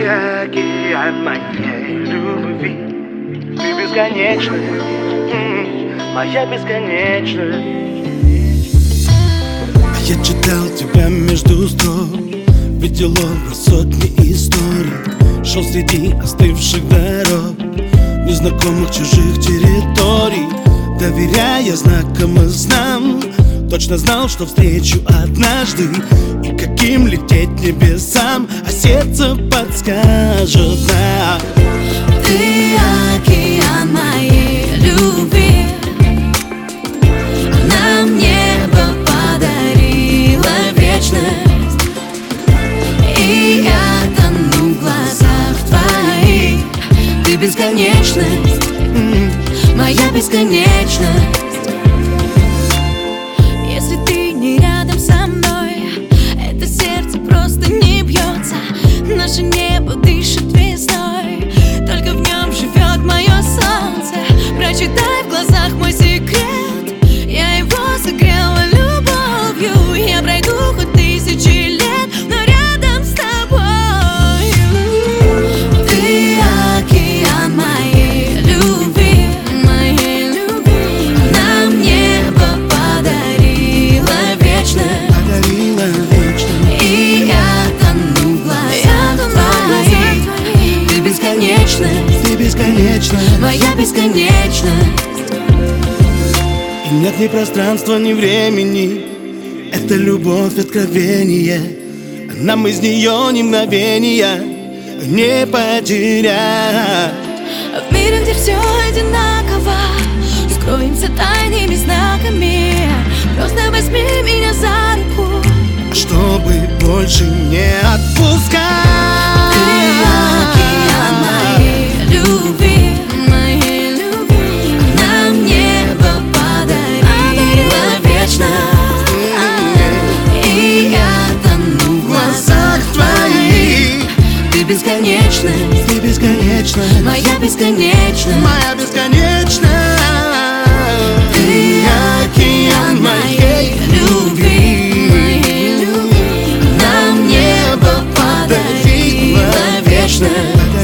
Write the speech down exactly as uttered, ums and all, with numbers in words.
океан моей любви. Ты бесконечная, м-м, моя бесконечная. А я читал тебя между строк, видел образ сотни историй, шел среди остывших дорог, незнакомых чужих территорий, доверяя знакомым нам. Точно знал, что встречу однажды, и каким лететь небесам, а сердце подскажет нам. Ты океан моей любви, нам небо подарила вечность, и я тону в глазах твоих. Ты бесконечность, моя бесконечность. Если ты не рядом со мной, это сердце просто не бьется. Наше небо дышит весной, только в нем живет мое солнце. Прочитай в глазах мой секрет, я его согрела любовью. Я пройду хоть тысячи лет, но рядом с тобой. Ты океан моей любви, моей любви. Нам небо подарила вечность, Подарила вечность. и я тону в глазах твоих. Ты бесконечность, Ты бесконечна, моя бесконечность. и нет ни пространства, ни времени. Это любовь, откровение, нам из нее ни мгновения не потерять. В мире, где все одинаково, скроемся тайными знаками. Просто возьми меня за руку, Чтобы больше не отпускать. ты океан моей любви, моей любви. Нам небо подарила вечность, и я тону в глазах твоих. Ты бесконечность, Ты бесконечна, моя бесконечность. моя бесконечна. Ты океан моей любви, моей любви. Нам небо подарила вечность,